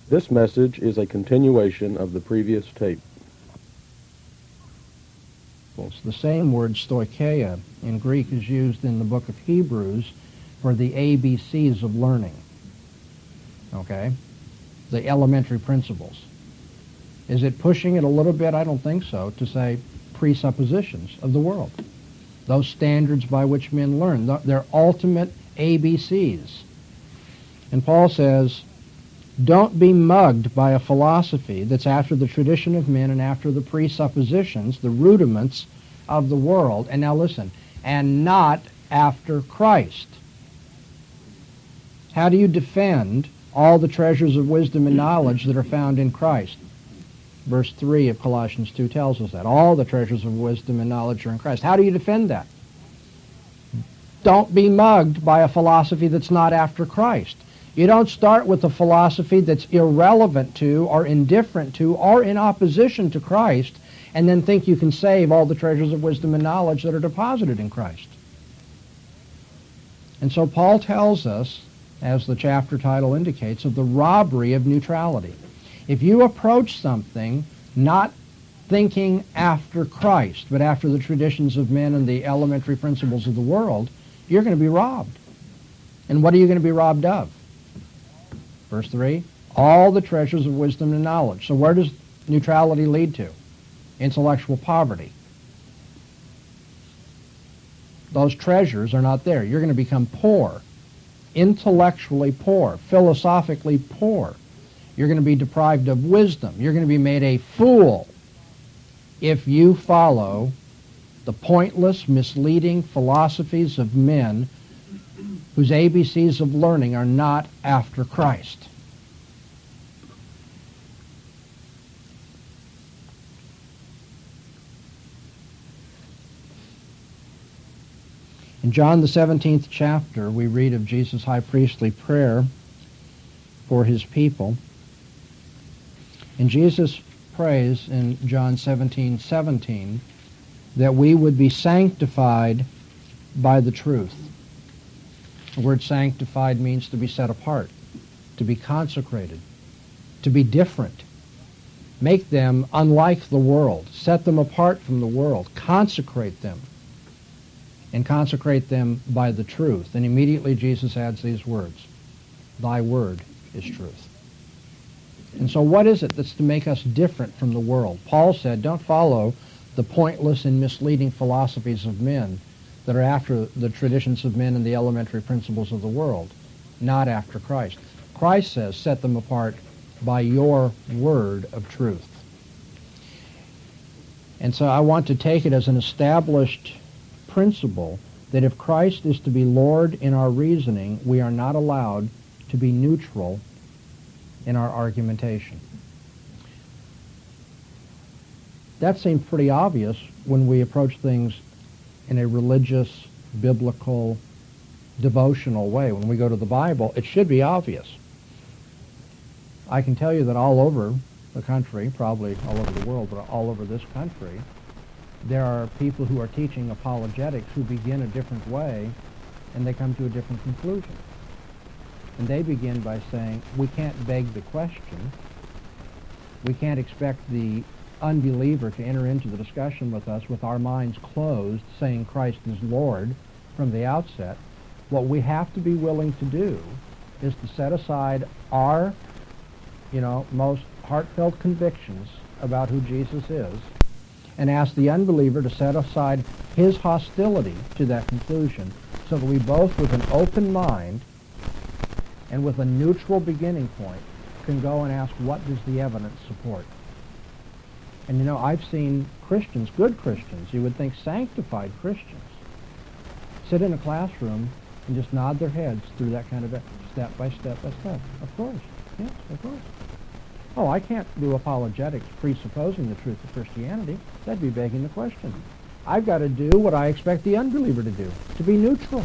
This message is a continuation of the previous tape. It's the same word, stoicheia, in Greek is used in the book of Hebrews for the ABCs of learning. Okay? The elementary principles. Is it pushing it a little bit? I don't think so, to say presuppositions of the world. Those standards by which men learn. They're ultimate ABCs. And Paul says, don't be mugged by a philosophy that's after the tradition of men and after the presuppositions, the rudiments of the world. And now listen, and not after Christ. How do you defend all the treasures of wisdom and knowledge that are found in Christ? Verse 3 of Colossians 2 tells us that. All the treasures of wisdom and knowledge are in Christ. How do you defend that? Don't be mugged by a philosophy that's not after Christ. You don't start with a philosophy that's irrelevant to or indifferent to or in opposition to Christ and then think you can save all the treasures of wisdom and knowledge that are deposited in Christ. And so Paul tells us, as the chapter title indicates, of the robbery of neutrality. If you approach something not thinking after Christ, but after the traditions of men and the elementary principles of the world, you're going to be robbed. And what are you going to be robbed of? Verse 3, all the treasures of wisdom and knowledge. So where does neutrality lead to? Intellectual poverty. Those treasures are not there. You're going to become poor, intellectually poor, philosophically poor. You're going to be deprived of wisdom. You're going to be made a fool if you follow the pointless, misleading philosophies of men whose ABCs of learning are not after Christ. In John the 17th chapter, we read of Jesus' high priestly prayer for his people. And Jesus prays in John 17:17 that we would be sanctified by the truth. The word sanctified means to be set apart, to be consecrated, to be different. Make them unlike the world. Set them apart from the world. Consecrate them. And consecrate them by the truth. And immediately Jesus adds these words, thy word is truth. And so what is it that's to make us different from the world? Paul said, don't follow the pointless and misleading philosophies of men that are after the traditions of men and the elementary principles of the world, not after Christ. Christ says, set them apart by your word of truth. And so I want to take it as an established principle that if Christ is to be Lord in our reasoning, we are not allowed to be neutral in our argumentation. That seems pretty obvious when we approach things in a religious, biblical, devotional way. When we go to the Bible, it should be obvious. I can tell you that all over the country, probably all over the world, but all over this country, there are people who are teaching apologetics who begin a different way, and they come to a different conclusion. And they begin by saying, we can't beg the question. We can't expect the unbeliever to enter into the discussion with us with our minds closed, saying Christ is Lord from the outset. What we have to be willing to do is to set aside our, most heartfelt convictions about who Jesus is and ask the unbeliever to set aside his hostility to that conclusion so that we both, with an open mind and with a neutral beginning point, can go and ask, what does the evidence support? And I've seen Christians, good Christians, you would think sanctified Christians, sit in a classroom and just nod their heads through that kind of step by step by step. Of course. Yes, of course. Oh, I can't do apologetics presupposing the truth of Christianity. That'd be begging the question. I've got to do what I expect the unbeliever to do, to be neutral.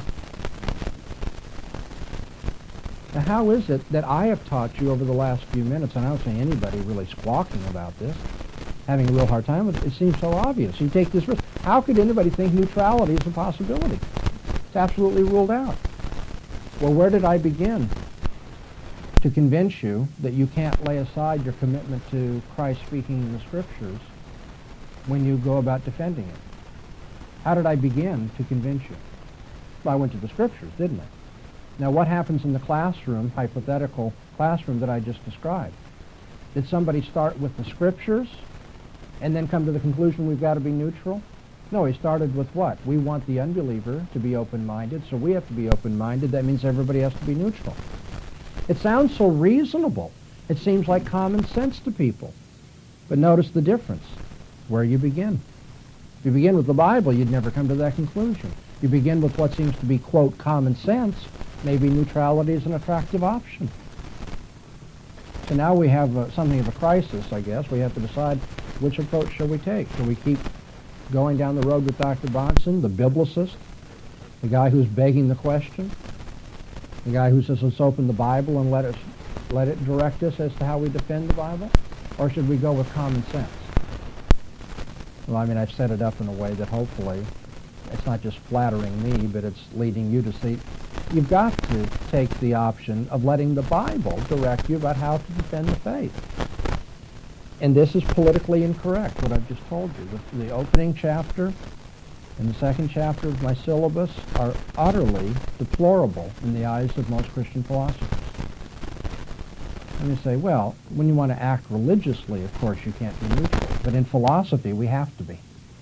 Now, how is it that I have taught you over the last few minutes, and I don't see anybody really squawking about this, having a real hard time with it? It seems so obvious. You take this risk. How could anybody think neutrality is a possibility? It's absolutely ruled out. Well, where did I begin to convince you that you can't lay aside your commitment to Christ speaking in the Scriptures when you go about defending it. How did I begin to convince you? Well, I went to the Scriptures, didn't I? Now, what happens in the classroom, hypothetical classroom that I just described? Did somebody start with the Scriptures and then come to the conclusion we've got to be neutral? No, he started with what? We want the unbeliever to be open-minded, so we have to be open-minded. That means everybody has to be neutral. It sounds so reasonable. It seems like common sense to people. But notice the difference, where you begin. If you begin with the Bible, you'd never come to that conclusion. You begin with what seems to be, quote, common sense. Maybe neutrality is an attractive option. So now we have something of a crisis, I guess. We have to decide which approach shall we take. Shall we keep going down the road with Dr. Bahnsen, the biblicist, the guy who's begging the question, the guy who says, let's open the Bible and let it direct us as to how we defend the Bible? Or should we go with common sense? Well, I mean, I've set it up in a way that hopefully it's not just flattering me, but it's leading you to see you've got to take the option of letting the Bible direct you about how to defend the faith. And this is politically incorrect, what I've just told you. The opening chapter and the second chapter of my syllabus are utterly deplorable in the eyes of most Christian philosophers. And you say, well, when you want to act religiously, of course, you can't be neutral. But in philosophy, we have to be.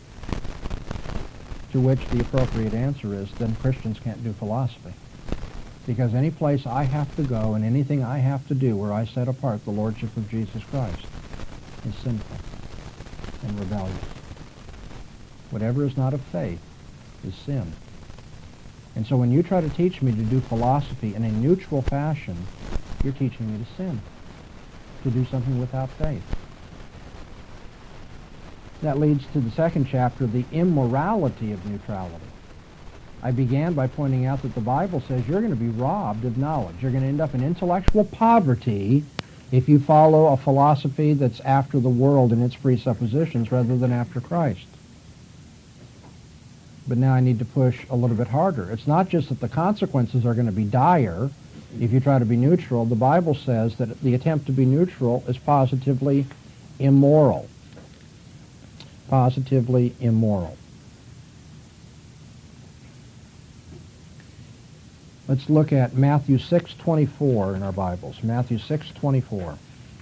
To which the appropriate answer is, then Christians can't do philosophy. Because any place I have to go and anything I have to do where I set apart the Lordship of Jesus Christ is sinful and rebellious. Whatever is not of faith is sin. And so when you try to teach me to do philosophy in a neutral fashion, you're teaching me to sin, to do something without faith. That leads to the second chapter, the immorality of neutrality. I began by pointing out that the Bible says you're going to be robbed of knowledge. You're going to end up in intellectual poverty if you follow a philosophy that's after the world and its presuppositions rather than after Christ. But now I need to push a little bit harder. It's not just that the consequences are going to be dire if you try to be neutral. The Bible says that the attempt to be neutral is positively immoral. Positively immoral. Let's look at Matthew 6:24 in our Bibles. Matthew 6:24.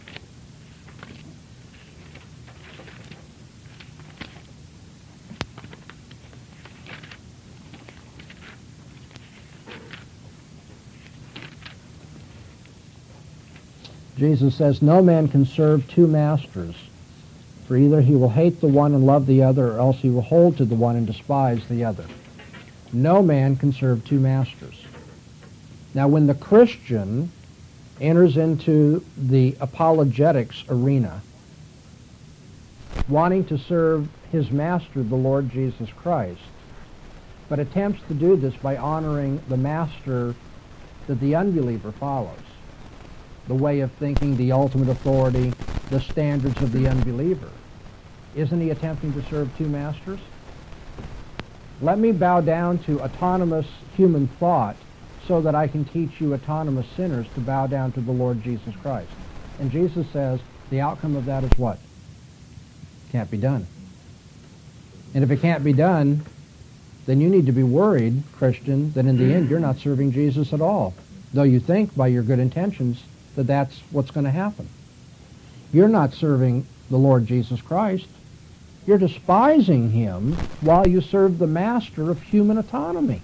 Jesus says, no man can serve two masters, for either he will hate the one and love the other, or else he will hold to the one and despise the other. No man can serve two masters. Now, when the Christian enters into the apologetics arena, wanting to serve his master, the Lord Jesus Christ, but attempts to do this by honoring the master that the unbeliever follows, the way of thinking, the ultimate authority, the standards of the unbeliever, isn't he attempting to serve two masters? Let me bow down to autonomous human thought so that I can teach you autonomous sinners to bow down to the Lord Jesus Christ. And Jesus says the outcome of that is what? Can't be done. And if it can't be done, then you need to be worried, Christian, that in the end you're not serving Jesus at all, though you think by your good intentions that that's what's going to happen. You're not serving the Lord Jesus Christ. You're despising him while you serve the master of human autonomy.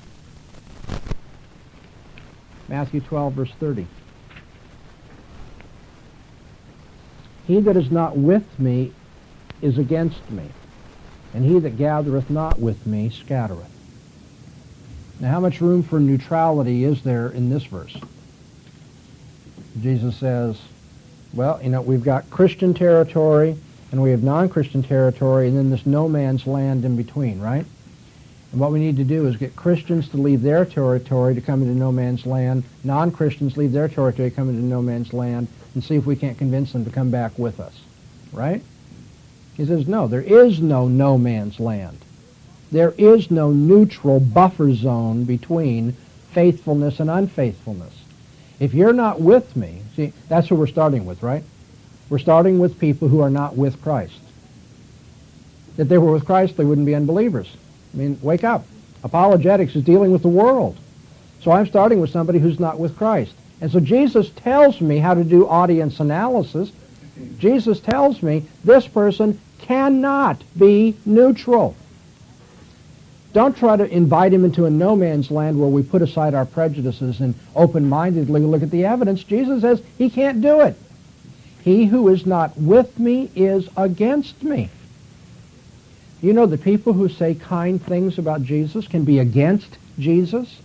Matthew 12, verse 30. He that is not with me is against me, and he that gathereth not with me scattereth. Now, how much room for neutrality is there in this verse? Jesus says, well, we've got Christian territory, and we have non-Christian territory, and then this no man's land in between, right? And what we need to do is get Christians to leave their territory to come into no man's land, non-Christians leave their territory to come into no man's land, and see if we can't convince them to come back with us, right? He says, no, there is no man's land. There is no neutral buffer zone between faithfulness and unfaithfulness. If you're not with me, see, that's who we're starting with, right? We're starting with people who are not with Christ. If they were with Christ, they wouldn't be unbelievers. I mean, wake up. Apologetics is dealing with the world. So I'm starting with somebody who's not with Christ. And so Jesus tells me how to do audience analysis. Jesus tells me this person cannot be neutral. Don't try to invite him into a no man's land where we put aside our prejudices and open-mindedly look at the evidence. Jesus says he can't do it. He who is not with me is against me. You know that people who say kind things about Jesus can be against Jesus?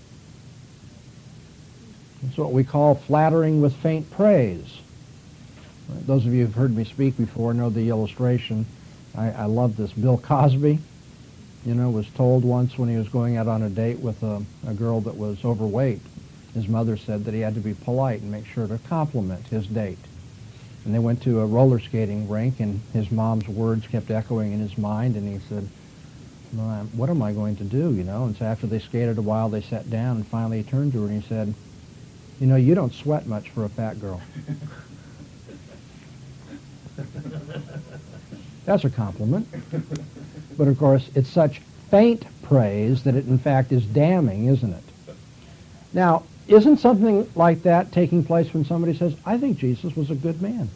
It's what we call flattering with faint praise. Those of you who've heard me speak before know the illustration. I love this. Bill Cosby, was told once when he was going out on a date with a girl that was overweight, his mother said that he had to be polite and make sure to compliment his date. And they went to a roller skating rink, and his mom's words kept echoing in his mind, and he said, well, what am I going to do, And so after they skated a while, they sat down, and finally he turned to her and he said, you don't sweat much for a fat girl. That's a compliment. But of course, it's such faint praise that it in fact is damning, isn't it? Now, isn't something like that taking place when somebody says, I think Jesus was a good man?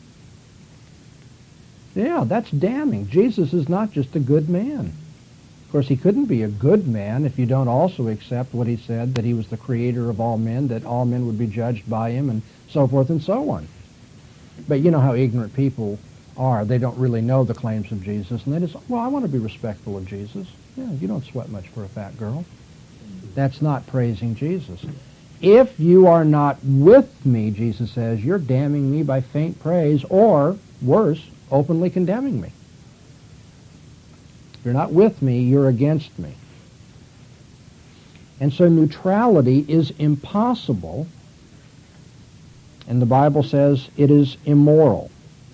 Yeah, that's damning. Jesus is not just a good man. Of course, he couldn't be a good man if you don't also accept what he said, that he was the creator of all men, that all men would be judged by him, and so forth and so on. But you know how ignorant people are. They don't really know the claims of Jesus, and they just, well, I want to be respectful of Jesus. Yeah, you don't sweat much for a fat girl. That's not praising Jesus. If you are not with me, Jesus says, you're damning me by faint praise, or, worse, openly condemning me. If you're not with me, you're against me. And so neutrality is impossible, and the Bible says it is immoral.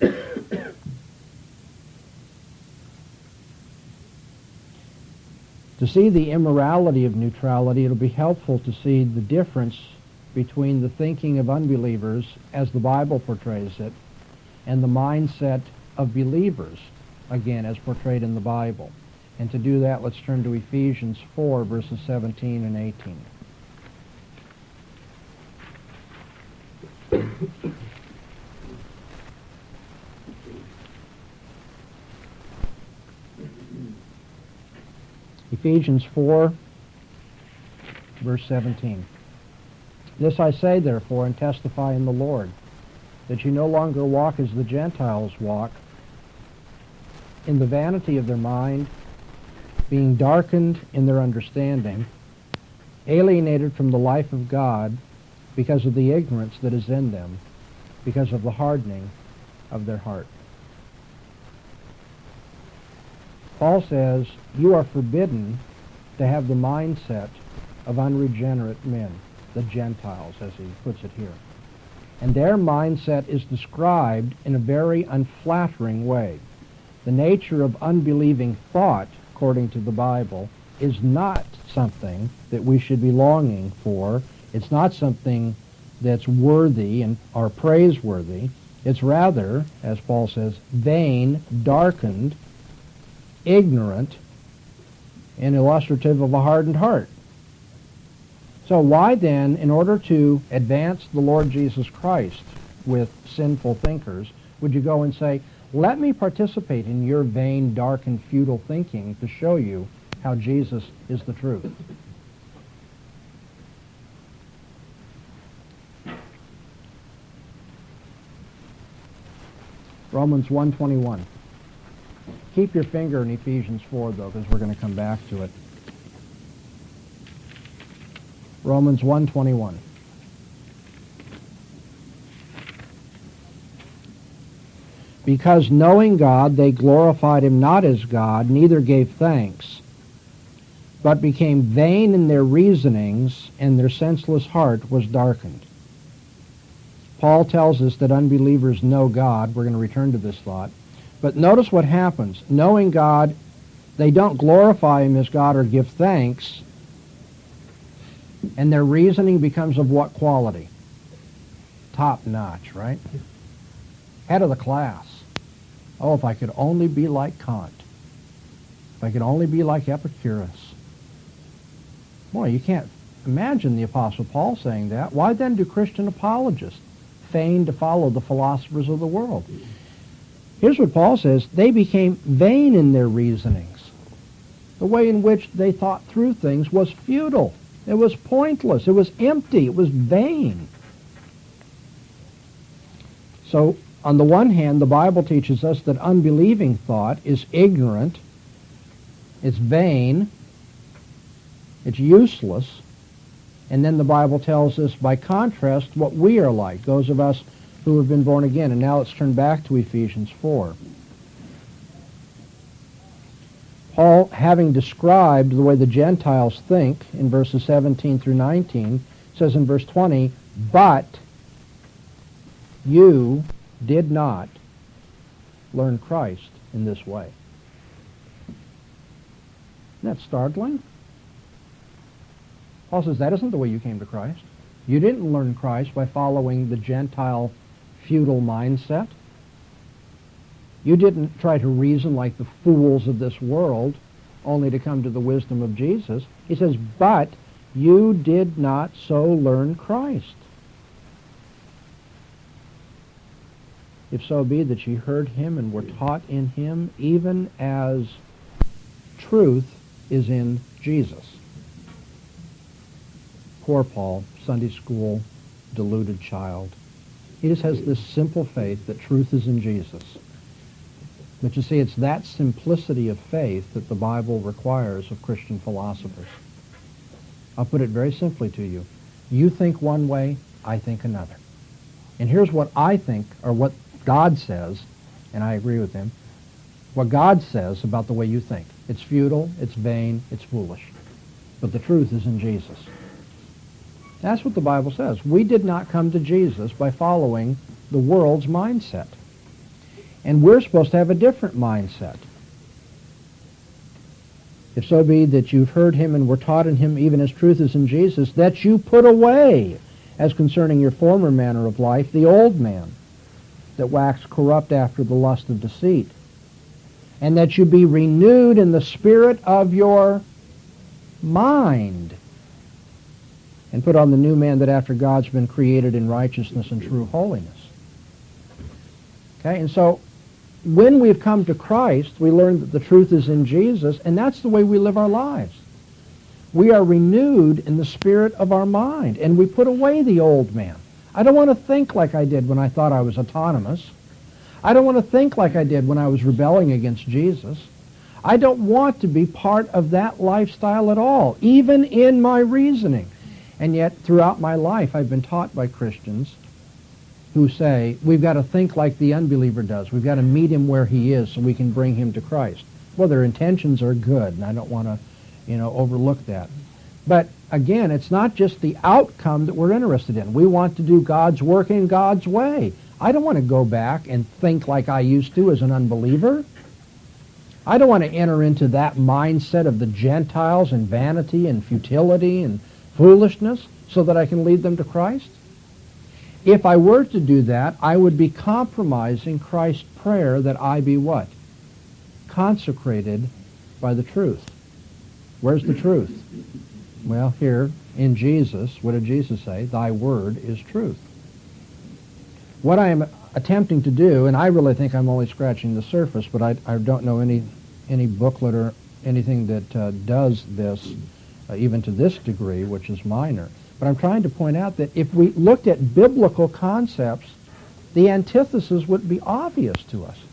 To see the immorality of neutrality, it'll be helpful to see the difference between the thinking of unbelievers, as the Bible portrays it, and the mindset of believers, again, as portrayed in the Bible. And to do that, let's turn to Ephesians 4, verses 17 and 18. Ephesians 4, verse 17. This I say, therefore, and testify in the Lord, that you no longer walk as the Gentiles walk, in the vanity of their mind, being darkened in their understanding, alienated from the life of God because of the ignorance that is in them, because of the hardening of their heart. Paul says, you are forbidden to have the mindset of unregenerate men, the Gentiles, as he puts it here. And their mindset is described in a very unflattering way. The nature of unbelieving thought, according to the Bible, is not something that we should be longing for. It's not something that's worthy and or praiseworthy. It's rather, as Paul says, vain, darkened, ignorant, and illustrative of a hardened heart. So why then, in order to advance the Lord Jesus Christ with sinful thinkers, would you go and say, let me participate in your vain, dark, and futile thinking to show you how Jesus is the truth? Romans 1:21. Keep your finger in Ephesians 4, though, because we're going to come back to it. Romans 1:21. Because knowing God, they glorified him not as God, neither gave thanks, but became vain in their reasonings, and their senseless heart was darkened. Paul tells us that unbelievers know God. We're going to return to this thought. But notice what happens. Knowing God, they don't glorify him as God or give thanks. And their reasoning becomes of what quality? Top notch, right? Head of the class. Oh, if I could only be like Kant. If I could only be like Epicurus. Boy, you can't imagine the Apostle Paul saying that. Why then do Christian apologists feign to follow the philosophers of the world? Here's what Paul says. They became vain in their reasonings. The way in which they thought through things was futile. It was pointless. It was empty. It was vain. So, on the one hand, the Bible teaches us that unbelieving thought is ignorant, it's vain, it's useless, and then the Bible tells us, by contrast, what we are like, those of us who have been born again. And now let's turn back to Ephesians 4. Paul, having described the way the Gentiles think in verses 17 through 19, says in verse 20, "But you did not learn Christ in this way." Isn't that startling? Paul says that isn't the way you came to Christ. You didn't learn Christ by following the Gentile futile mindset. You didn't try to reason like the fools of this world only to come to the wisdom of Jesus. He says, but you did not so learn Christ. If so be that ye heard him and were taught in him, even as truth is in Jesus. Poor Paul, Sunday school, deluded child. He just has this simple faith that truth is in Jesus. But you see, it's that simplicity of faith that the Bible requires of Christian philosophers. I'll put it very simply to you. You think one way, I think another. And here's what I think, or what God says, and I agree with him, what God says about the way you think. It's futile, it's vain, it's foolish. But the truth is in Jesus. That's what the Bible says. We did not come to Jesus by following the world's mindset. And we're supposed to have a different mindset. If so be that you've heard him and were taught in him, even as truth is in Jesus, that you put away, as concerning your former manner of life, the old man, that waxed corrupt after the lust of deceit, and that you be renewed in the spirit of your mind, and put on the new man that after God's been created in righteousness and true holiness. Okay, and so when we've come to Christ, we learn that the truth is in Jesus, and that's the way we live our lives. We are renewed in the spirit of our mind, and we put away the old man. I don't want to think like I did when I thought I was autonomous. I don't want to think like I did when I was rebelling against Jesus. I don't want to be part of that lifestyle at all, even in my reasoning. And yet, throughout my life, I've been taught by Christians who say, we've got to think like the unbeliever does. We've got to meet him where he is so we can bring him to Christ. Well, their intentions are good, and I don't want to, overlook that. But again, it's not just the outcome that we're interested in. We want to do God's work in God's way. I don't want to go back and think like I used to as an unbeliever. I don't want to enter into that mindset of the Gentiles and vanity and futility and foolishness so that I can lead them to Christ. If I were to do that, I would be compromising Christ's prayer that I be what? Consecrated by the truth. Where's the truth? Well, here in Jesus, what did Jesus say? Thy word is truth. What I am attempting to do, and I really think I'm only scratching the surface, but I don't know any booklet or anything that does this, even to this degree, which is minor. But I'm trying to point out that if we looked at biblical concepts, the antithesis would be obvious to us.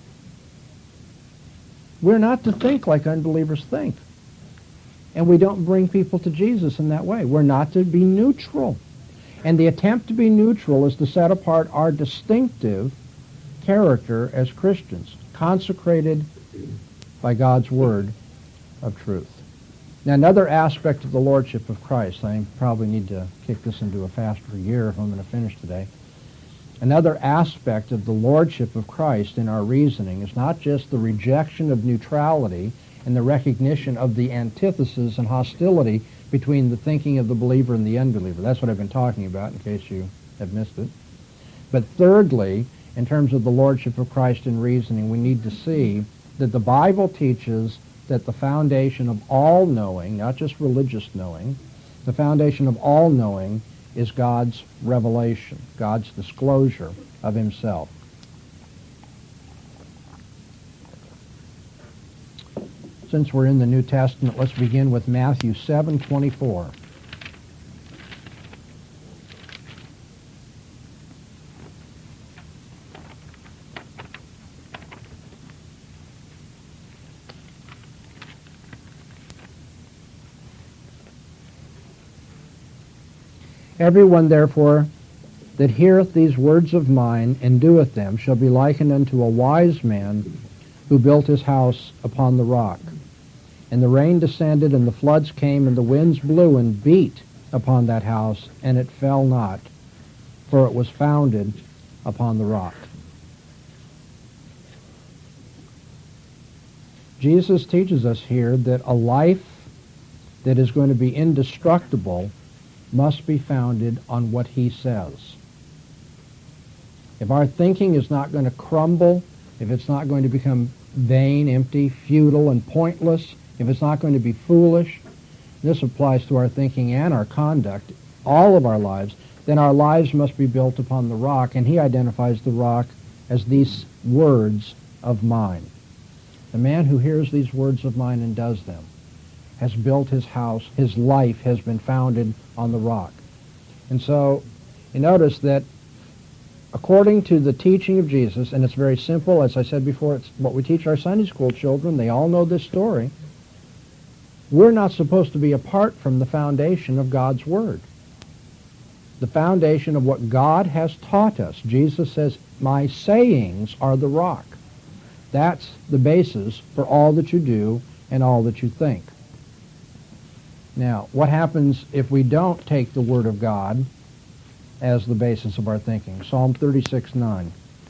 We're not to think like unbelievers think. And we don't bring people to Jesus in that way. We're not to be neutral. And the attempt to be neutral is to set apart our distinctive character as Christians, consecrated by God's word of truth. Now, another aspect of the Lordship of Christ, I probably need to kick this into a faster gear if I'm going to finish today. Another aspect of the Lordship of Christ in our reasoning is not just the rejection of neutrality and the recognition of the antithesis and hostility between the thinking of the believer and the unbeliever. That's what I've been talking about, in case you have missed it. But thirdly, in terms of the lordship of Christ in reasoning, we need to see that the Bible teaches that the foundation of all knowing, not just religious knowing, the foundation of all knowing is God's revelation, God's disclosure of himself. Since we're in the New Testament, let's begin with Matthew 7:24. Everyone, therefore, that heareth these words of mine and doeth them shall be likened unto a wise man who built his house upon the rock. And the rain descended, and the floods came, and the winds blew and beat upon that house, and it fell not, for it was founded upon the rock. Jesus teaches us here that a life that is going to be indestructible must be founded on what he says. If our thinking is not going to crumble, if it's not going to become vain, empty, futile, and pointless, if it's not going to be foolish, this applies to our thinking and our conduct, all of our lives, then our lives must be built upon the rock, and he identifies the rock as these words of mine. The man who hears these words of mine and does them has built his house, his life has been founded on the rock. And so you notice that according to the teaching of Jesus, and it's very simple, as I said before, it's what we teach our Sunday school children, they all know this story, we're not supposed to be apart from the foundation of God's Word. The foundation of what God has taught us. Jesus says, my sayings are the rock. That's the basis for all that you do and all that you think. Now, what happens if we don't take the Word of God as the basis of our thinking? Psalm 36:9.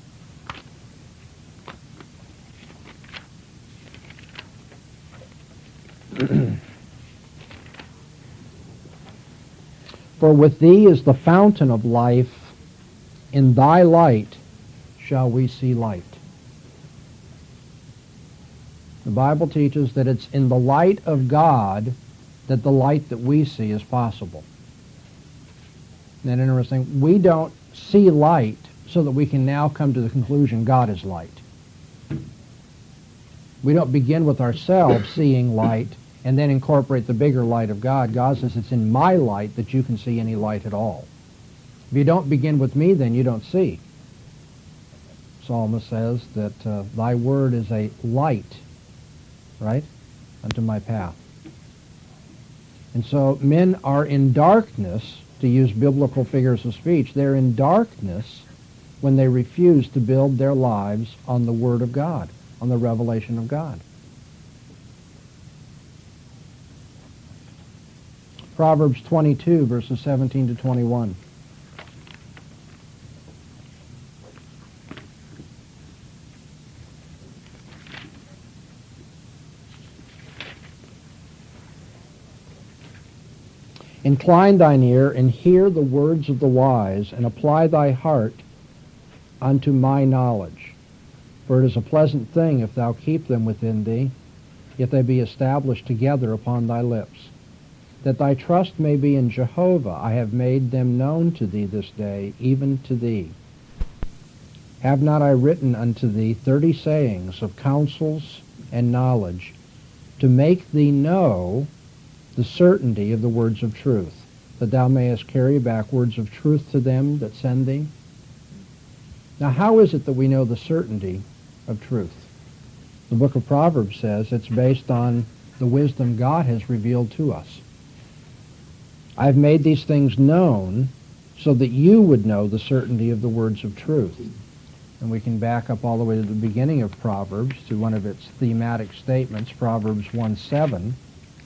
For with thee is the fountain of life, in thy light shall we see light. The Bible teaches that it's in the light of God that the light that we see is possible. Isn't that interesting? We don't see light so that we can now come to the conclusion God is light. We don't begin with ourselves seeing light and then incorporate the bigger light of God. God says it's in my light that you can see any light at all. If you don't begin with me, then you don't see. Psalmist says that thy word is a light, right, unto my path. And so men are in darkness, to use biblical figures of speech, they're in darkness when they refuse to build their lives on the Word of God, on the revelation of God. Proverbs 22, verses 17 to 21. Incline thine ear and hear the words of the wise, and apply thy heart unto my knowledge. For it is a pleasant thing if thou keep them within thee, if they be established together upon thy lips. That thy trust may be in Jehovah, I have made them known to thee this day, even to thee. Have not I written unto thee 30 sayings of counsels and knowledge, to make thee know the certainty of the words of truth, that thou mayest carry back words of truth to them that send thee? Now, how is it that we know the certainty of truth? The book of Proverbs says it's based on the wisdom God has revealed to us. I've made these things known so that you would know the certainty of the words of truth. And we can back up all the way to the beginning of Proverbs, to one of its thematic statements, Proverbs 1:7,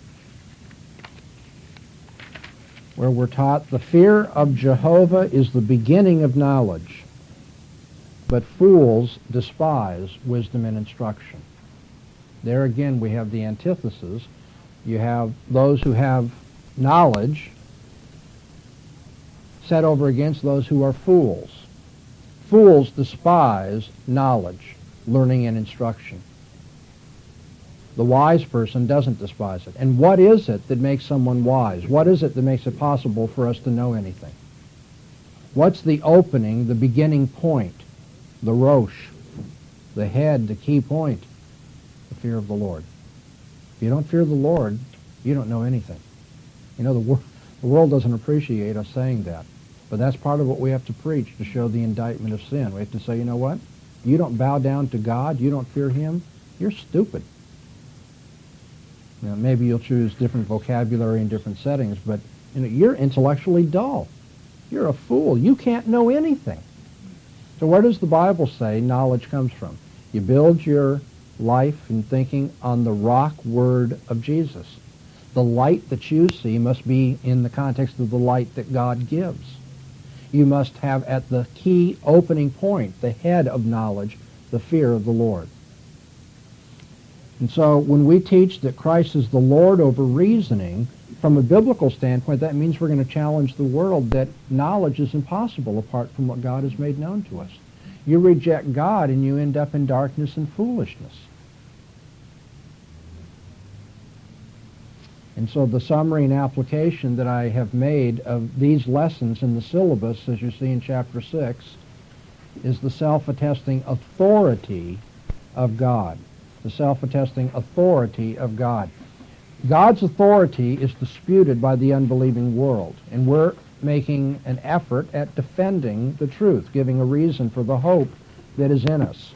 where we're taught, the fear of Jehovah is the beginning of knowledge, but fools despise wisdom and instruction. There again we have the antithesis. You have those who have knowledge set over against those who are fools. Fools despise knowledge, learning, and instruction. The wise person doesn't despise it. And what is it that makes someone wise? What is it that makes it possible for us to know anything? What's the opening, the beginning point, the rosh, the head, the key point? The fear of the Lord. If you don't fear the Lord, you don't know anything. You know, the world doesn't appreciate us saying that. But that's part of what we have to preach to show the indictment of sin. We have to say, you know what? You don't bow down to God, you don't fear Him, you're stupid. Now, maybe you'll choose different vocabulary in different settings, but you're intellectually dull. You're a fool. You can't know anything. So where does the Bible say knowledge comes from? You build your life and thinking on the rock word of Jesus. The light that you see must be in the context of the light that God gives. You must have at the key opening point, the head of knowledge, the fear of the Lord. And so when we teach that Christ is the Lord over reasoning, from a biblical standpoint, that means we're going to challenge the world that knowledge is impossible apart from what God has made known to us. You reject God and you end up in darkness and foolishness. And so the summary and application that I have made of these lessons in the syllabus, as you see in chapter 6, is the self-attesting authority of God. The self-attesting authority of God. God's authority is disputed by the unbelieving world, and we're making an effort at defending the truth, giving a reason for the hope that is in us.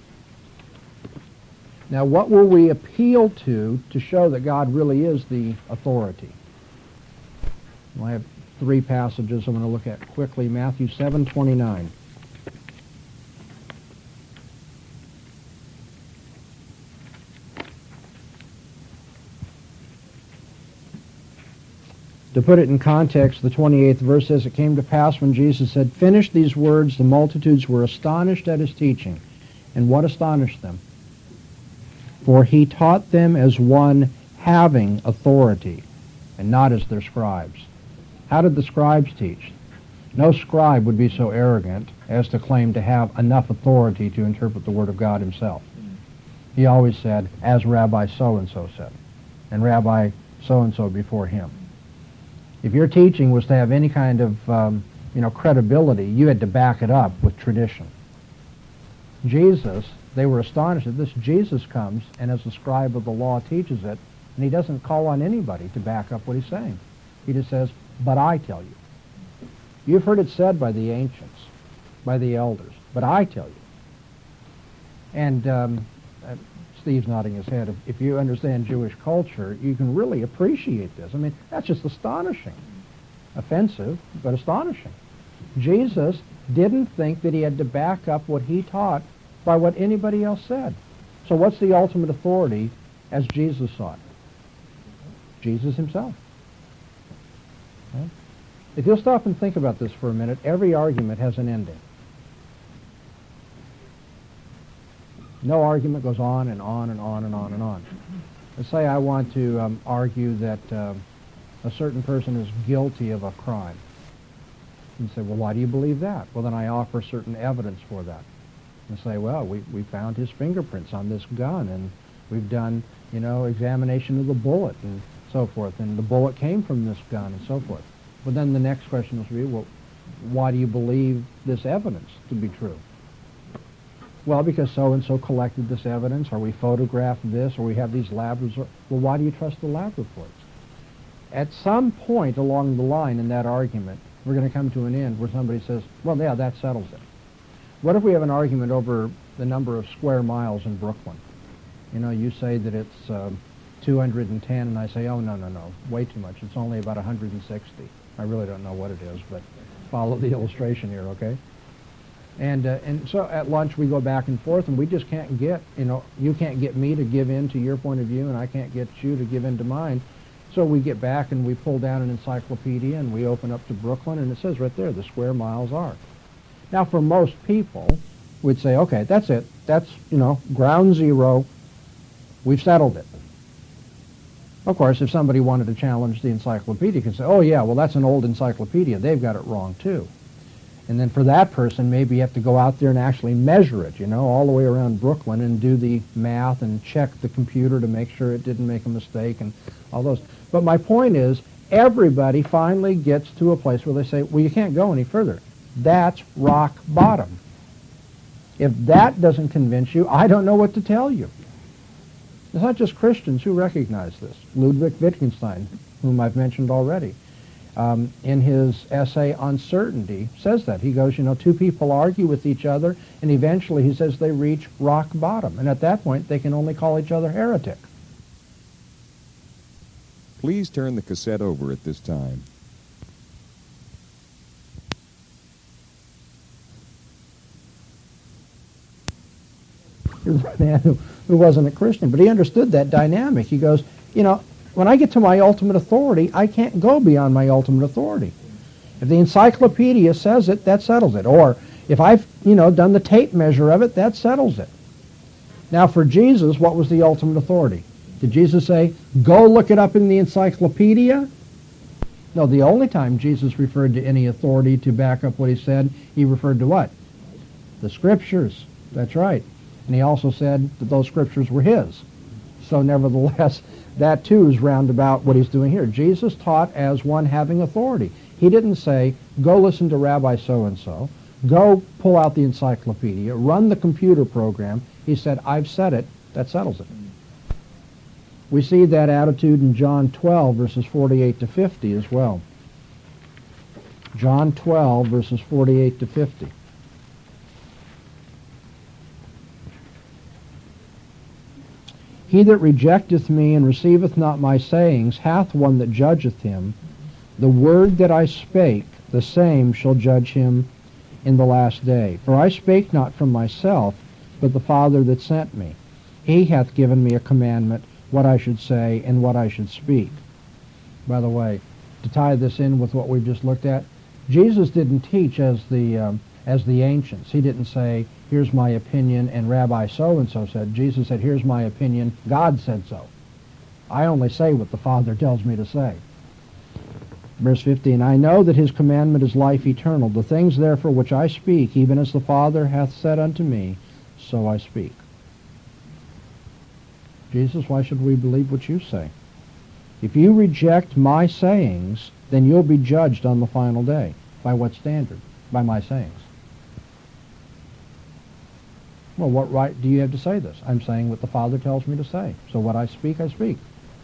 Now, what will we appeal to show that God really is the authority? Well, I have three passages I'm going to look at quickly. Matthew 7:29. To put it in context, the 28th verse says, "It came to pass when Jesus had finished these words, the multitudes were astonished at his teaching." And what astonished them? For he taught them as one having authority, and not as their scribes. How did the scribes teach? No scribe would be so arrogant as to claim to have enough authority to interpret the Word of God himself. He always said, as Rabbi so-and-so said, and Rabbi so-and-so before him. If your teaching was to have any kind of credibility, you had to back it up with tradition. Jesus, they were astonished at this. Jesus comes, and as the scribe of the law teaches it, and he doesn't call on anybody to back up what he's saying. He just says, but I tell you. You've heard it said by the ancients, by the elders, but I tell you. And Steve's nodding his head. If you understand Jewish culture, you can really appreciate this. I mean, that's just astonishing. Offensive, but astonishing. Jesus didn't think that he had to back up what he taught by what anybody else said. So what's the ultimate authority as Jesus saw it? Jesus himself. Okay? If you'll stop and think about this for a minute, every argument has an ending. No argument goes on and on and on and on and on. Let's say I want to argue that a certain person is guilty of a crime. You say, well, why do you believe that? Well, then I offer certain evidence for that. And say, well, we found his fingerprints on this gun, and we've done, examination of the bullet and so forth, and the bullet came from this gun and so forth. But then the next question will be, well, why do you believe this evidence to be true? Well, because so-and-so collected this evidence, or we photographed this, or we have these lab results. Well, why do you trust the lab reports? At some point along the line in that argument, we're going to come to an end where somebody says, well, yeah, that settles it. What if we have an argument over the number of square miles in Brooklyn? You say that it's 210, and I say, oh, no, way too much. It's only about 160. I really don't know what it is, but follow the illustration here, okay? And so at lunch we go back and forth, and we just can't get, you can't get me to give in to your point of view, and I can't get you to give in to mine. So we get back and we pull down an encyclopedia and we open up to Brooklyn, and it says right there the square miles are. Now for most people, we'd say, okay, that's it. That's, ground zero. We've settled it. Of course, if somebody wanted to challenge the encyclopedia, could say, oh yeah, well that's an old encyclopedia. They've got it wrong too. And then for that person, maybe you have to go out there and actually measure it, all the way around Brooklyn and do the math and check the computer to make sure it didn't make a mistake and all those. But my point is, everybody finally gets to a place where they say, well, you can't go any further. That's rock bottom. If that doesn't convince you, I don't know what to tell you. It's not just Christians who recognize this. Ludwig Wittgenstein, whom I've mentioned already, in his essay on certainty, says that. He goes, two people argue with each other, and eventually, he says, they reach rock bottom. And at that point, they can only call each other heretic. Please turn the cassette over at this time. Here's a man who wasn't a Christian, but he understood that dynamic. He goes, when I get to my ultimate authority, I can't go beyond my ultimate authority. If the encyclopedia says it, that settles it. Or if I've, done the tape measure of it, that settles it. Now for Jesus, what was the ultimate authority? Did Jesus say, go look it up in the encyclopedia? No, the only time Jesus referred to any authority to back up what he said, he referred to what? The Scriptures. That's right. And he also said that those Scriptures were his. So nevertheless, that too is roundabout what he's doing here. Jesus taught as one having authority. He didn't say, go listen to Rabbi so-and-so, go pull out the encyclopedia, run the computer program. He said, I've said it, that settles it. We see that attitude in John 12, verses 48 to 50 as well. John 12, verses 48 to 50. He that rejecteth me and receiveth not my sayings hath one that judgeth him. The word that I spake, the same shall judge him in the last day. For I spake not from myself, but the Father that sent me. He hath given me a commandment, what I should say and what I should speak. By the way, to tie this in with what we've just looked at, Jesus didn't teach as the ancients. He didn't say, here's my opinion, and Rabbi so-and-so said. Jesus said, here's my opinion, God said so. I only say what the Father tells me to say. Verse 15, I know that his commandment is life eternal. The things therefore which I speak, even as the Father hath said unto me, so I speak. Jesus, why should we believe what you say? If you reject my sayings, then you'll be judged on the final day. By what standard? By my sayings. Well, what right do you have to say this? I'm saying what the Father tells me to say. So what I speak, I speak.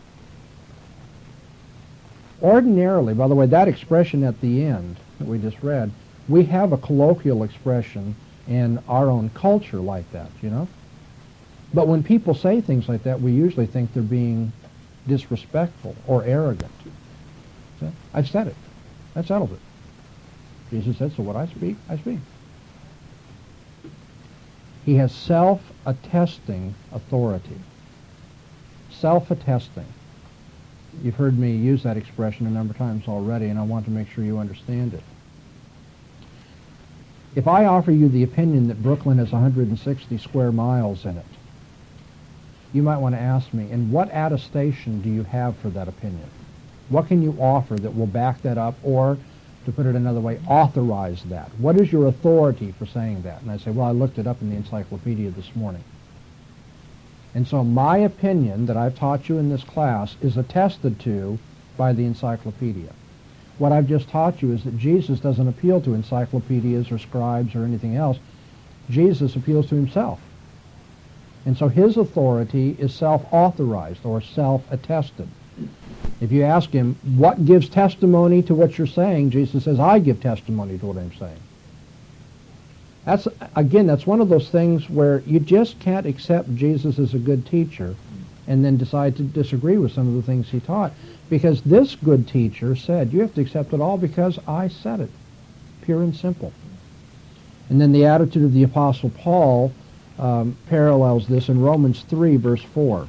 Ordinarily, by the way, that expression at the end that we just read, we have a colloquial expression in our own culture like that, But when people say things like that, we usually think they're being disrespectful or arrogant. So, I've said it. That settles it. Jesus said, so what I speak, I speak. He has self-attesting authority. Self-attesting. You've heard me use that expression a number of times already, and I want to make sure you understand it. If I offer you the opinion that Brooklyn has 160 square miles in it, you might want to ask me, and what attestation do you have for that opinion? What can you offer that will back that up, or, to put it another way, authorize that? What is your authority for saying that? And I say, well, I looked it up in the encyclopedia this morning. And so my opinion that I've taught you in this class is attested to by the encyclopedia. What I've just taught you is that Jesus doesn't appeal to encyclopedias or scribes or anything else. Jesus appeals to himself. And so his authority is self-authorized or self-attested. If you ask him, what gives testimony to what you're saying, Jesus says, I give testimony to what I'm saying. That's one of those things where you just can't accept Jesus as a good teacher and then decide to disagree with some of the things he taught. Because this good teacher said, you have to accept it all because I said it. Pure and simple. And then the attitude of the Apostle Paul parallels this in Romans 3, verse 4.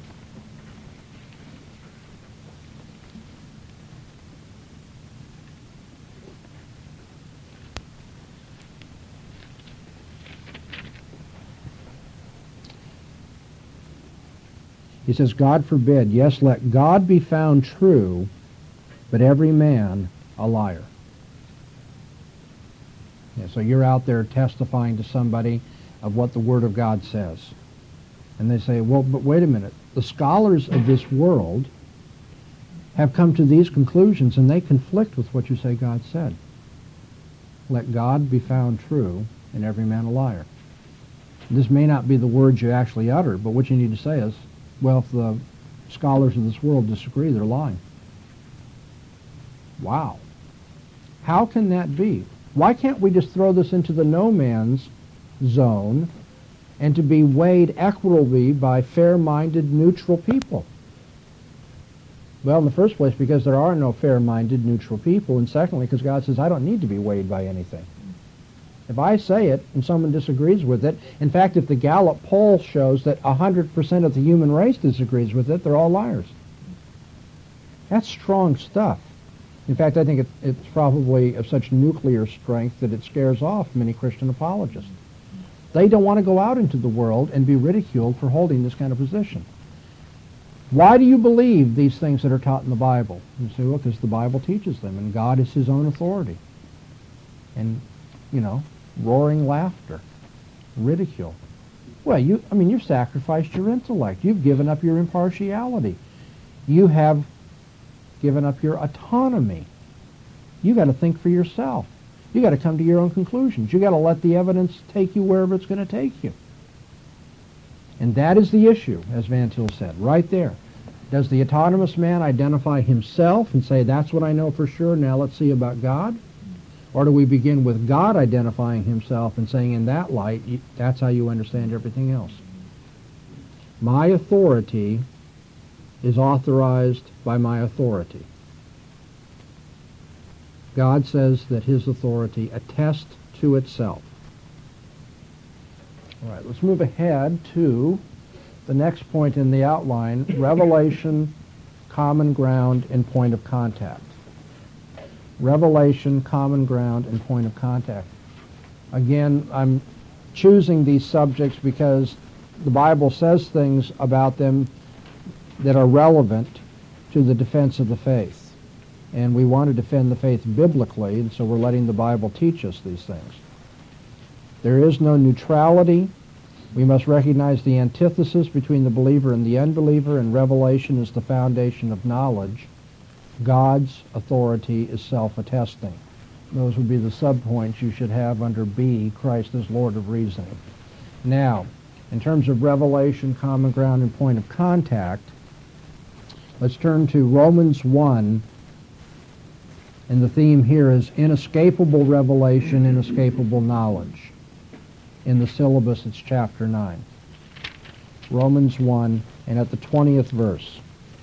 He says, God forbid, yes, let God be found true, but every man a liar. Yeah, so you're out there testifying to somebody of what the Word of God says. And they say, well, but wait a minute. The scholars of this world have come to these conclusions, and they conflict with what you say God said. Let God be found true, and every man a liar. This may not be the words you actually utter, but what you need to say is, well, if the scholars of this world disagree, they're lying. Wow. How can that be? Why can't we just throw this into the no man's zone and to be weighed equitably by fair-minded, neutral people? Well, in the first place, because there are no fair-minded, neutral people, and secondly, because God says, I don't need to be weighed by anything. If I say it and someone disagrees with it, in fact, if the Gallup poll shows that 100% of the human race disagrees with it, they're all liars. That's strong stuff. In fact, I think it's probably of such nuclear strength that it scares off many Christian apologists. They don't want to go out into the world and be ridiculed for holding this kind of position. Why do you believe these things that are taught in the Bible? You say, well, because the Bible teaches them, and God is his own authority. And, roaring laughter, ridicule. Well, you've sacrificed your intellect. You've given up your impartiality. You have given up your autonomy. You got to think for yourself. You got to come to your own conclusions. You got to let the evidence take you wherever it's going to take you. And that is the issue, as Van Til said, right there. Does the autonomous man identify himself and say, that's what I know for sure, now let's see about God? Or do we begin with God identifying himself and saying, in that light, that's how you understand everything else? My authority is authorized by my authority. God says that his authority attests to itself. All right, let's move ahead to the next point in the outline, revelation, common ground, and point of contact. Revelation, common ground, and point of contact. Again, I'm choosing these subjects because the Bible says things about them that are relevant to the defense of the faith. And we want to defend the faith biblically, and so we're letting the Bible teach us these things. There is no neutrality. We must recognize the antithesis between the believer and the unbeliever, and revelation is the foundation of knowledge. God's authority is self-attesting. Those would be the subpoints you should have under B, Christ is Lord of reasoning. Now, in terms of revelation, common ground, and point of contact, let's turn to Romans 1, and the theme here is inescapable revelation, inescapable knowledge. In the syllabus, it's chapter 9. Romans 1, and at the 20th verse.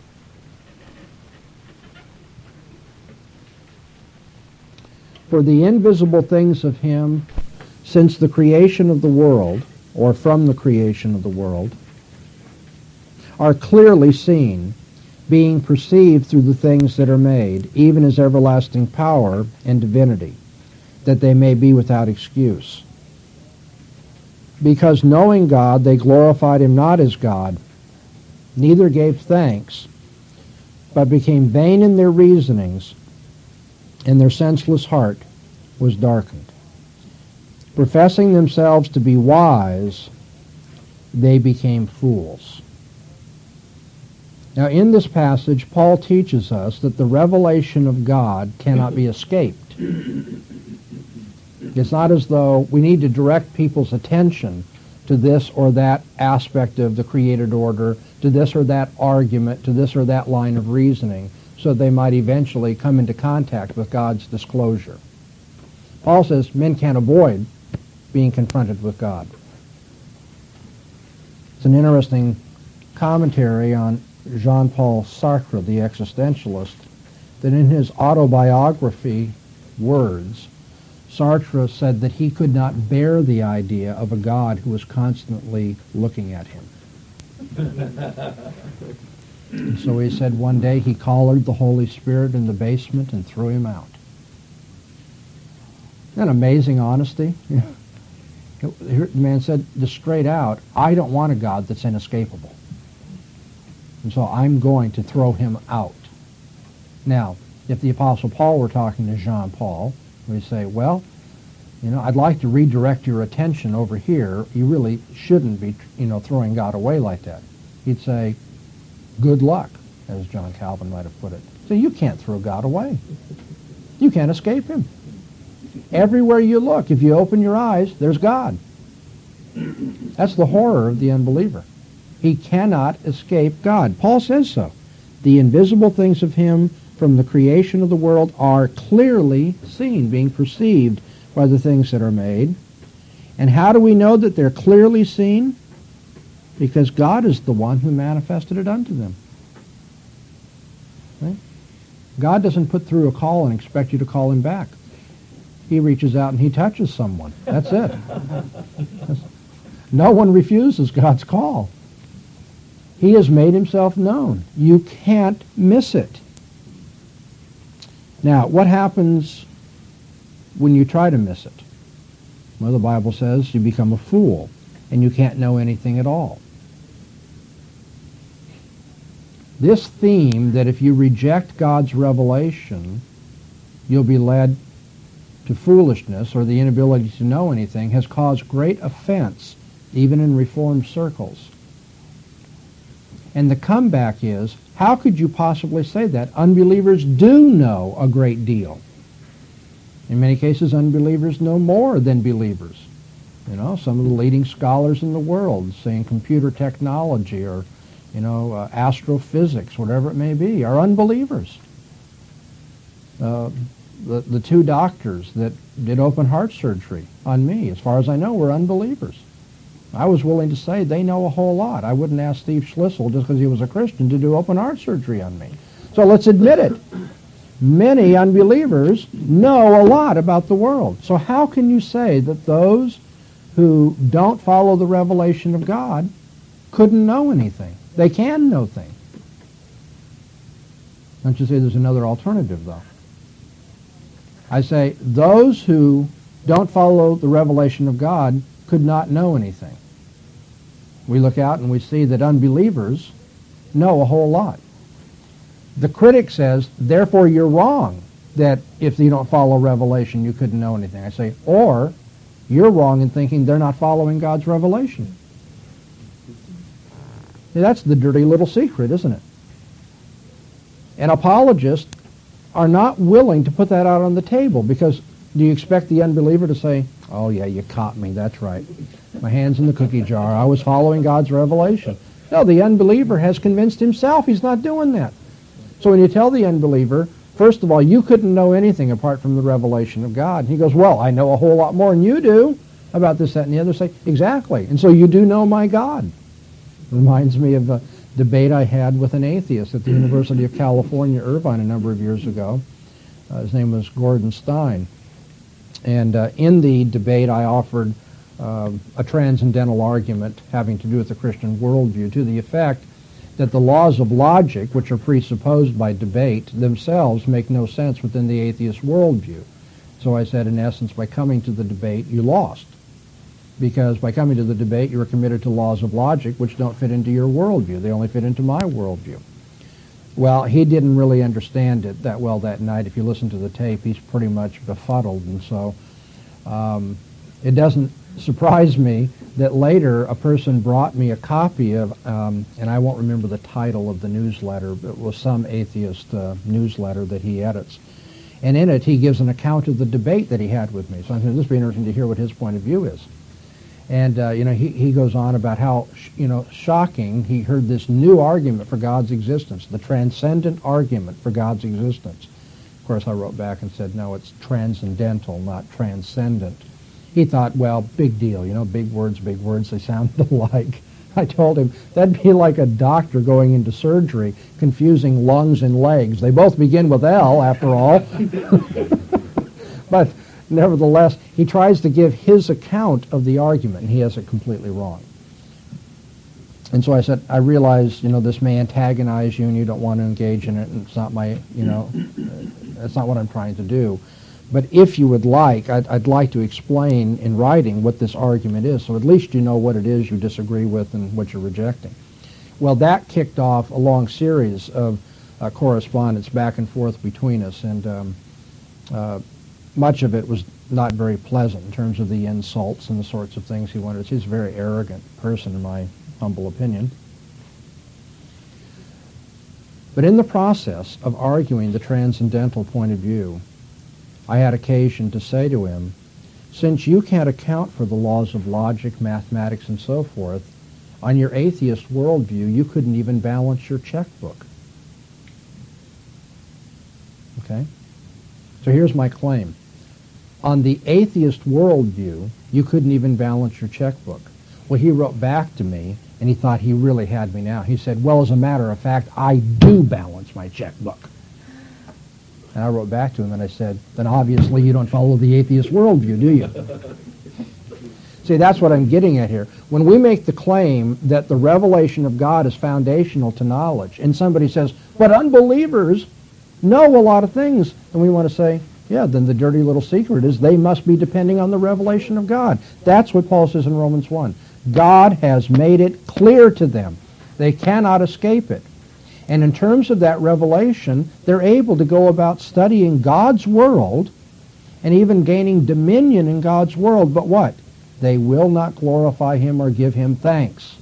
For the invisible things of him, since the creation of the world, or from the creation of the world, are clearly seen, being perceived through the things that are made, even as everlasting power and divinity, that they may be without excuse. Because knowing God, they glorified him not as God, neither gave thanks, but became vain in their reasonings, and their senseless heart was darkened. Professing themselves to be wise, they became fools. Now, in this passage, Paul teaches us that the revelation of God cannot be escaped. It's not as though we need to direct people's attention to this or that aspect of the created order, to this or that argument, to this or that line of reasoning, so they might eventually come into contact with God's disclosure. Paul says men can't avoid being confronted with God. It's an interesting commentary on Jean-Paul Sartre, the existentialist, that in his autobiography, Words, Sartre said that he could not bear the idea of a God who was constantly looking at him. And so he said one day he collared the Holy Spirit in the basement and threw him out. Isn't that amazing honesty? The man said just straight out, I don't want a God that's inescapable. and so I'm going to throw him out. Now, if the Apostle Paul were talking to Jean Paul, we'd say, well, I'd like to redirect your attention over here. You really shouldn't be, throwing God away like that. He'd say, good luck, as John Calvin might have put it. So you can't throw God away. You can't escape him. Everywhere you look, if you open your eyes, there's God. That's the horror of the unbeliever. He cannot escape God. Paul says so. The invisible things of him from the creation of the world are clearly seen, being perceived by the things that are made. And how do we know that they're clearly seen? Because God is the one who manifested it unto them. Right? God doesn't put through a call and expect you to call him back. He reaches out and he touches someone. That's it. No one refuses God's call. He has made himself known. You can't miss it. Now, what happens when you try to miss it? Well, the Bible says you become a fool and you can't know anything at all. This theme that if you reject God's revelation, you'll be led to foolishness or the inability to know anything has caused great offense even in Reformed circles. And the comeback is, how could you possibly say that? Unbelievers do know a great deal. In many cases, unbelievers know more than believers. Some of the leading scholars in the world, say in computer technology or, astrophysics, whatever it may be, are unbelievers. The two doctors that did open heart surgery on me, as far as I know, were unbelievers. I was willing to say they know a whole lot. I wouldn't ask Steve Schlissel, just because he was a Christian, to do open heart surgery on me. So let's admit it. Many unbelievers know a lot about the world. So how can you say that those who don't follow the revelation of God couldn't know anything? They can know things. Don't you say there's another alternative, though? I say those who don't follow the revelation of God could not know anything. We look out and we see that unbelievers know a whole lot. The critic says, therefore you're wrong, that if you don't follow revelation you couldn't know anything. I say, or you're wrong in thinking they're not following God's revelation. See, that's the dirty little secret, isn't it? And apologists are not willing to put that out on the table, because do you expect the unbeliever to say, oh yeah, you caught me, that's right. My hand's in the cookie jar. I was following God's revelation. No, the unbeliever has convinced himself he's not doing that. So when you tell the unbeliever, first of all, you couldn't know anything apart from the revelation of God. And he goes, well, I know a whole lot more than you do about this, that, and the other. Say, exactly. And so you do know my God. It reminds me of a debate I had with an atheist at the University of California, Irvine, a number of years ago. His name was Gordon Stein. And in the debate, I offered a transcendental argument having to do with the Christian worldview to the effect that the laws of logic, which are presupposed by debate, themselves make no sense within the atheist worldview. So I said, in essence, by coming to the debate, you lost. Because by coming to the debate, you were committed to laws of logic which don't fit into your worldview. They only fit into my worldview. Well, he didn't really understand it that well that night. If you listen to the tape, he's pretty much befuddled. And so it doesn't surprise me that later a person brought me a copy of, and I won't remember the title of the newsletter, but it was some atheist newsletter that he edits. And in it, he gives an account of the debate that he had with me. So I'm thinking, this would be interesting to hear what his point of view is. And, he goes on about how, shocking he heard this new argument for God's existence, the transcendent argument for God's existence. Of course, I wrote back and said, no, it's transcendental, not transcendent. He thought, well, big deal, big words, they sound alike. I told him, that'd be like a doctor going into surgery, confusing lungs and legs. They both begin with L, after all. But nevertheless, he tries to give his account of the argument, and he has it completely wrong. And so I said, I realize, this may antagonize you, and you don't want to engage in it, and it's not my, that's not what I'm trying to do. But if you would like, I'd like to explain in writing what this argument is, so at least you know what it is you disagree with and what you're rejecting. Well, that kicked off a long series of correspondence back and forth between us, and much of it was not very pleasant in terms of the insults and the sorts of things he wanted. He's a very arrogant person, in my humble opinion. But in the process of arguing the transcendental point of view, I had occasion to say to him, since you can't account for the laws of logic, mathematics, and so forth, on your atheist worldview, you couldn't even balance your checkbook. Okay? So here's my claim. On the atheist worldview, you couldn't even balance your checkbook. Well, he wrote back to me, and he thought he really had me now. He said, well, as a matter of fact, I do balance my checkbook. And I wrote back to him and I said, then obviously you don't follow the atheist worldview, do you? See, that's what I'm getting at here. When we make the claim that the revelation of God is foundational to knowledge, and somebody says, but unbelievers know a lot of things, and we want to say, yeah, then the dirty little secret is they must be depending on the revelation of God. That's what Paul says in Romans 1. God has made it clear to them. They cannot escape it. And in terms of that revelation, they're able to go about studying God's world and even gaining dominion in God's world. But what? They will not glorify Him or give Him thanks.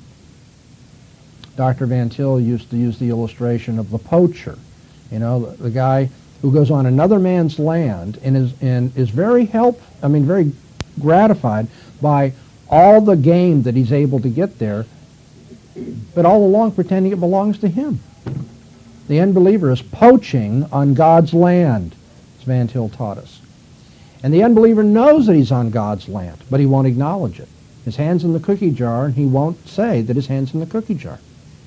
Dr. Van Til used to use the illustration of the poacher. You know, the guy who goes on another man's land and is very very gratified by all the game that he's able to get there, but all along pretending it belongs to him. The unbeliever is poaching on God's land, as Van Til taught us. And the unbeliever knows that he's on God's land, but he won't acknowledge it. His hand's in the cookie jar, and he won't say that his hand's in the cookie jar.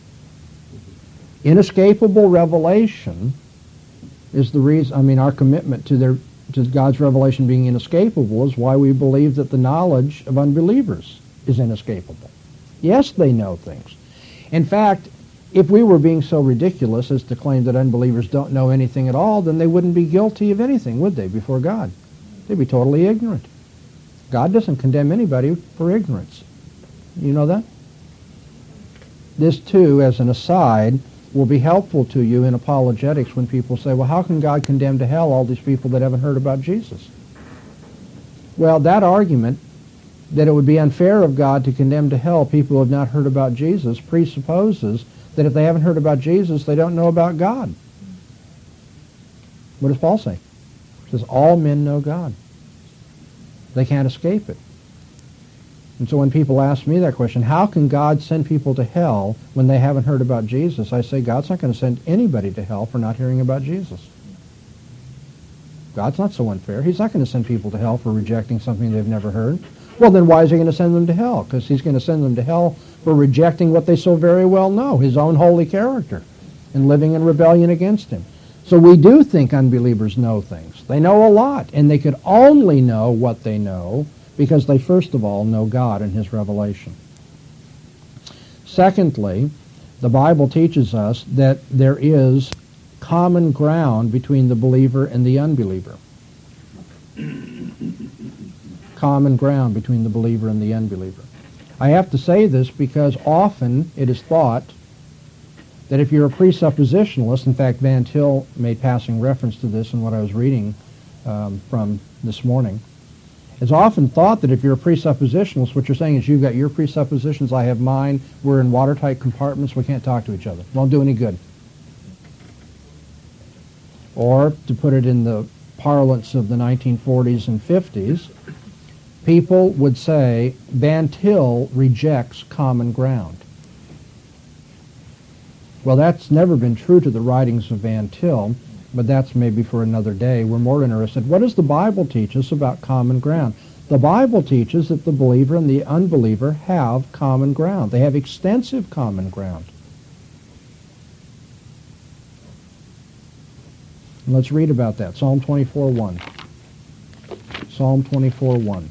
Inescapable revelation is the reason, our commitment to God's revelation being inescapable is why we believe that the knowledge of unbelievers is inescapable. Yes, they know things. In fact, if we were being so ridiculous as to claim that unbelievers don't know anything at all, then they wouldn't be guilty of anything, would they, before God? They'd be totally ignorant. God doesn't condemn anybody for ignorance. You know that? This, too, as an aside, will be helpful to you in apologetics when people say, well, how can God condemn to hell all these people that haven't heard about Jesus? Well, that argument that it would be unfair of God to condemn to hell people who have not heard about Jesus presupposes that if they haven't heard about Jesus, they don't know about God. What does Paul say? He says, all men know God. They can't escape it. And so when people ask me that question, how can God send people to hell when they haven't heard about Jesus? I say, God's not going to send anybody to hell for not hearing about Jesus. God's not so unfair. He's not going to send people to hell for rejecting something they've never heard. Well, then why is he going to send them to hell? Because he's going to send them to hell for rejecting what they so very well know, his own holy character, and living in rebellion against him. So we do think unbelievers know things. They know a lot, and they could only know what they know because they first of all know God and His revelation. Secondly, the Bible teaches us that there is common ground between the believer and the unbeliever. Common ground between the believer and the unbeliever. I have to say this because often it is thought that if you're a presuppositionalist, in fact, Van Til made passing reference to this in what I was reading from this morning, it's often thought that if you're a presuppositionalist, what you're saying is you've got your presuppositions, I have mine, we're in watertight compartments, we can't talk to each other. Won't do any good. Or, to put it in the parlance of the 1940s and 50s, people would say Van Til rejects common ground. Well, that's never been true to the writings of Van Til, but that's maybe for another day. We're more interested. What does the Bible teach us about common ground? The Bible teaches that the believer and the unbeliever have common ground. They have extensive common ground. And let's read about that. Psalm 24:1. Psalm 24:1.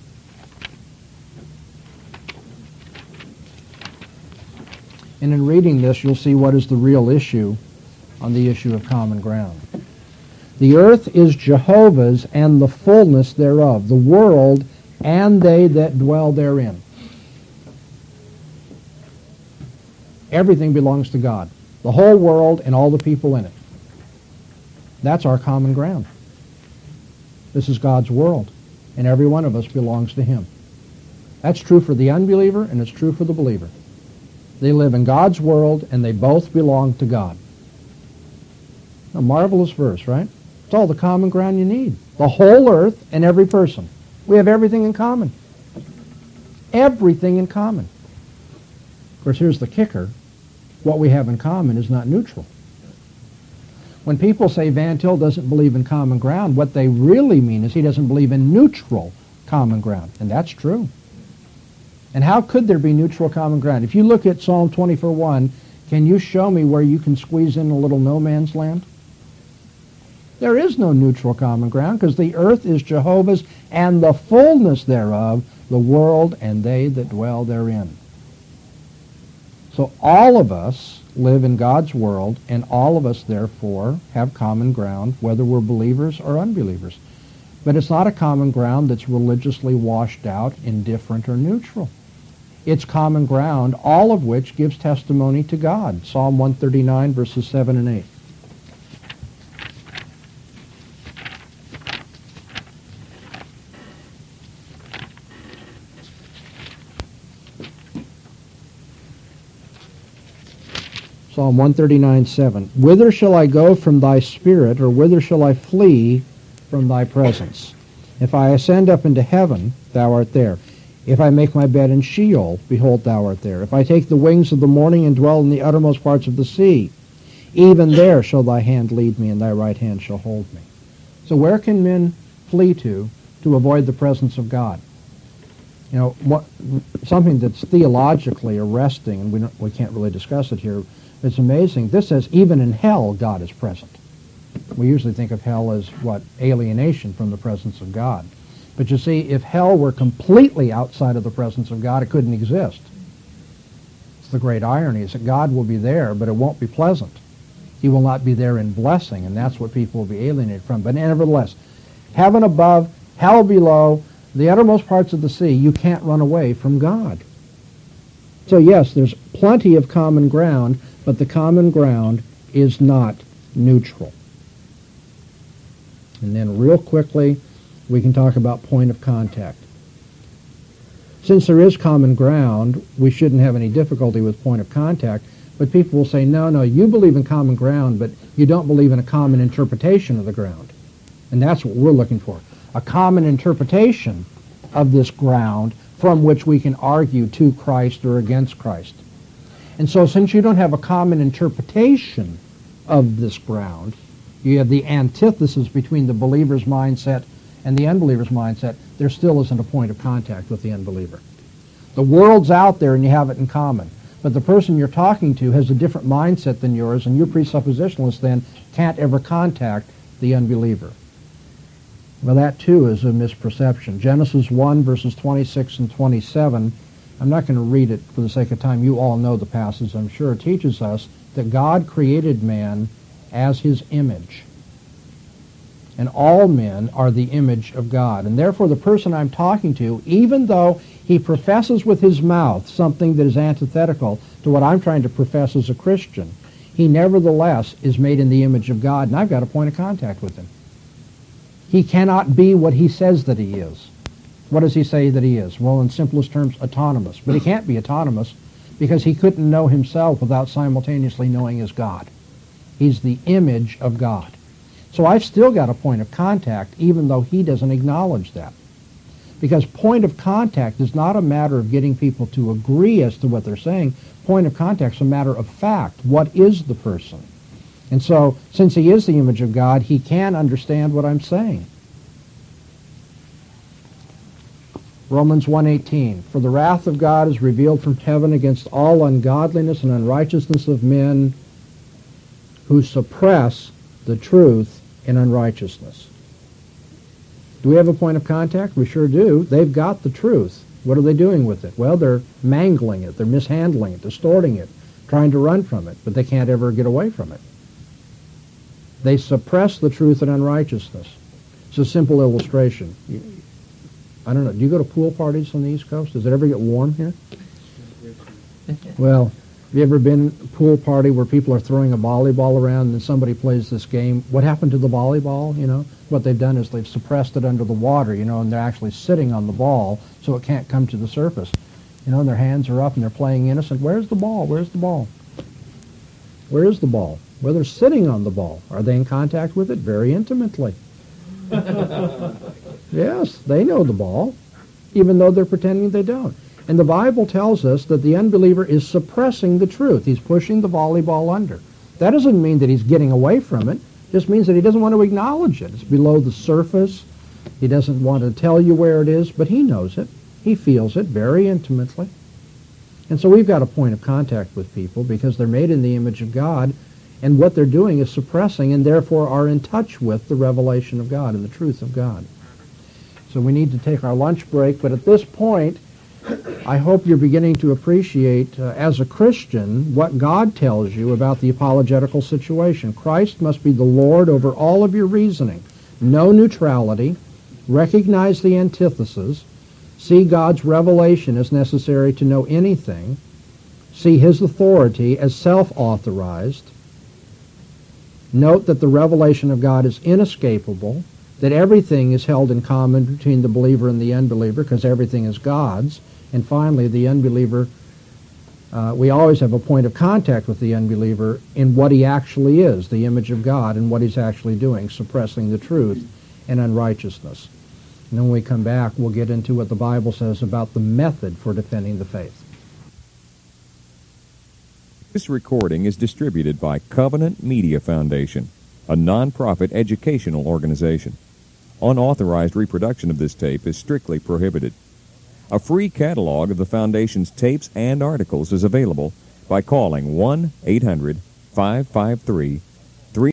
And in reading this, you'll see what is the real issue on the issue of common ground. The earth is Jehovah's and the fullness thereof, the world and they that dwell therein. everything belongs to God. The whole world and all the people in it. That's our common ground. This is God's world, and every one of us belongs to Him. That's true for the unbeliever, and it's true for the believer. They live in God's world, and they both belong to God. A marvelous verse, right? It's all the common ground you need. The whole earth and every person. We have everything in common. Everything in common. Of course, here's the kicker. What we have in common is not neutral. When people say Van Til doesn't believe in common ground, what they really mean is he doesn't believe in neutral common ground. And that's true. And how could there be neutral common ground? If you look at Psalm 24:1, can you show me where you can squeeze in a little no man's land? There is no neutral common ground because the earth is Jehovah's and the fullness thereof, the world and they that dwell therein. So all of us live in God's world, and all of us, therefore, have common ground, whether we're believers or unbelievers. But it's not a common ground that's religiously washed out, indifferent, or neutral. It's common ground, all of which gives testimony to God. Psalm 139, verses 7 and 8. Psalm 139:7. Whither shall I go from thy spirit, or whither shall I flee from thy presence? If I ascend up into heaven, thou art there. If I make my bed in Sheol, behold, thou art there. If I take the wings of the morning and dwell in the uttermost parts of the sea, even there shall thy hand lead me, and thy right hand shall hold me. So where can men flee to avoid the presence of God? You know, something that's theologically arresting, and we can't really discuss it here. It's amazing. This says even in hell God is present. We usually think of hell as, alienation from the presence of God. But you see, if hell were completely outside of the presence of God, it couldn't exist. It's the great irony, is that God will be there, but it won't be pleasant. He will not be there in blessing, and that's what people will be alienated from. But nevertheless, heaven above, hell below, the uttermost parts of the sea, you can't run away from God. So yes, there's plenty of common ground, but the common ground is not neutral. And then real quickly, we can talk about point of contact. Since there is common ground, we shouldn't have any difficulty with point of contact, but people will say, no, you believe in common ground, but you don't believe in a common interpretation of the ground. And that's what we're looking for, a common interpretation of this ground from which we can argue to Christ or against Christ. And so since you don't have a common interpretation of this ground, you have the antithesis between the believer's mindset and the unbeliever's mindset, there still isn't a point of contact with the unbeliever. The world's out there and you have it in common, but the person you're talking to has a different mindset than yours, and you presuppositionalists then can't ever contact the unbeliever. Well, that too is a misperception. Genesis 1, verses 26 and 27, I'm not going to read it for the sake of time. You all know the passage, I'm sure. It teaches us that God created man as his image. And all men are the image of God. And therefore the person I'm talking to, even though he professes with his mouth something that is antithetical to what I'm trying to profess as a Christian, he nevertheless is made in the image of God, and I've got a point of contact with him. He cannot be what he says that he is. What does he say that he is? Well, in simplest terms, autonomous. But he can't be autonomous because he couldn't know himself without simultaneously knowing his God. He's the image of God. So I've still got a point of contact, even though he doesn't acknowledge that. Because point of contact is not a matter of getting people to agree as to what they're saying. Point of contact is a matter of fact. What is the person? And so, since he is the image of God, he can understand what I'm saying. Romans 1:18, for the wrath of God is revealed from heaven against all ungodliness and unrighteousness of men who suppress the truth in unrighteousness. Do we have a point of contact? We sure do. They've got the truth. What are they doing with it? Well, they're mangling it, they're mishandling it, distorting it, trying to run from it, but they can't ever get away from it. They suppress the truth in unrighteousness. It's a simple illustration. I don't know, do you go to pool parties on the East Coast? Does it ever get warm here? Well, Have you ever been at a pool party where people are throwing a volleyball around and somebody plays this game? What happened to the volleyball, you know? What they've done is they've suppressed it under the water, you know, and they're actually sitting on the ball so it can't come to the surface. You know, and their hands are up and they're playing innocent. Where's the ball? Where's the ball? Where is the ball? Well, they're sitting on the ball. Are they in contact with it? Very intimately. Yes, they know the ball, even though they're pretending they don't. And the Bible tells us that the unbeliever is suppressing the truth. He's pushing the volleyball under. That doesn't mean that he's getting away from it. It just means that he doesn't want to acknowledge it. It's below the surface. He doesn't want to tell you where it is, but he knows it. He feels it very intimately. And so we've got a point of contact with people because they're made in the image of God, and what they're doing is suppressing and therefore are in touch with the revelation of God and the truth of God. So we need to take our lunch break, but at this point, I hope you're beginning to appreciate, as a Christian, what God tells you about the apologetical situation. Christ must be the Lord over all of your reasoning. No neutrality. Recognize the antithesis. See God's revelation as necessary to know anything. See his authority as self-authorized. Note that the revelation of God is inescapable, that everything is held in common between the believer and the unbeliever because everything is God's. And finally, the unbeliever, we always have a point of contact with the unbeliever in what he actually is, the image of God, and what he's actually doing, suppressing the truth and unrighteousness. And then when we come back, we'll get into what the Bible says about the method for defending the faith. This recording is distributed by Covenant Media Foundation, a non-profit educational organization. Unauthorized reproduction of this tape is strictly prohibited. A free catalog of the Foundation's tapes and articles is available by calling 1-800-553-3333